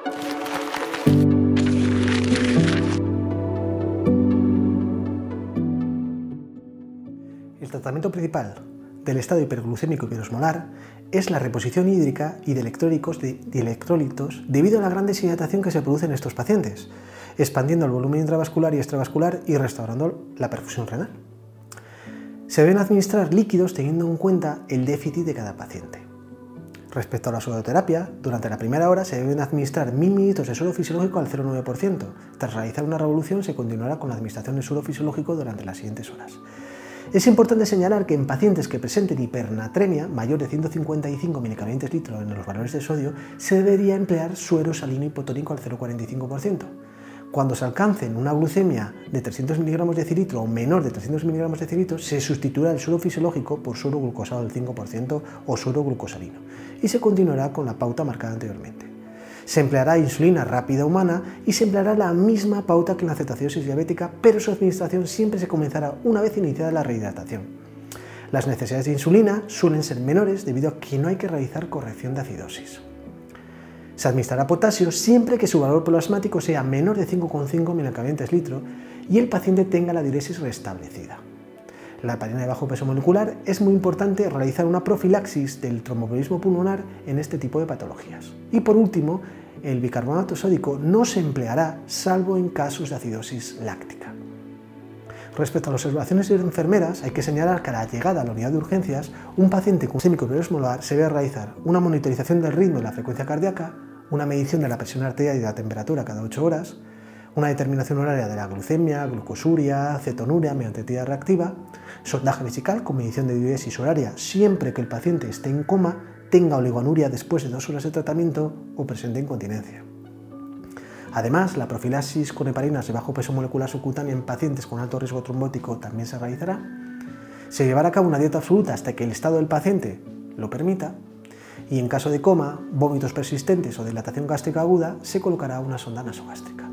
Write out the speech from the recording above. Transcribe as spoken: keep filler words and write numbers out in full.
El tratamiento principal del estado hiperglucémico hiperosmolar es la reposición hídrica y de electrólicos de, de electrolitos debido a la gran deshidratación que se produce en estos pacientes, expandiendo el volumen intravascular y extravascular y restaurando la perfusión renal. Se deben administrar líquidos teniendo en cuenta el déficit de cada paciente. Respecto a la sudoterapia, durante la primera hora se deben administrar mil mililitros de suero fisiológico al cero coma nueve por ciento. Tras realizar una revolución se continuará con la administración de suero fisiológico durante las siguientes horas. Es importante señalar que en pacientes que presenten hipernatremia mayor de ciento cincuenta y cinco miligramos litro en los valores de sodio, se debería emplear suero salino hipotónico al cero coma cuarenta y cinco por ciento. Cuando se alcancen una glucemia de trescientos miligramos de decilitro o menor de trescientos miligramos de decilitro, se sustituirá el suero fisiológico por suero glucosado del cinco por ciento o suero glucosalino y se continuará con la pauta marcada anteriormente. Se empleará insulina rápida humana y se empleará la misma pauta que en la cetoacidosis diabética, pero su administración siempre se comenzará una vez iniciada la rehidratación. Las necesidades de insulina suelen ser menores debido a que no hay que realizar corrección de acidosis. Se administrará potasio siempre que su valor plasmático sea menor de cinco coma cinco miligramos litro y el paciente tenga la diuresis restablecida. En la heparina de bajo peso molecular es muy importante realizar una profilaxis del tromboembolismo pulmonar en este tipo de patologías. Y por último, el bicarbonato sódico no se empleará salvo en casos de acidosis láctica. Respecto a las observaciones de enfermeras, hay que señalar que a la llegada a la unidad de urgencias, un paciente con glucémico hiperosmolar se debe realizar una monitorización del ritmo y la frecuencia cardíaca, una medición de la presión arterial y de la temperatura cada ocho horas, una determinación horaria de la glucemia, glucosuria, cetonuria mediante tira reactiva, sondaje vesical con medición de diuresis horaria siempre que el paciente esté en coma, tenga oligonuria después de dos horas de tratamiento o presente incontinencia. Además, la profilaxis con heparinas de bajo peso molecular subcutánea en pacientes con alto riesgo trombótico también se realizará. Se llevará a cabo una dieta absoluta hasta que el estado del paciente lo permita y en caso de coma, vómitos persistentes o dilatación gástrica aguda, se colocará una sonda nasogástrica.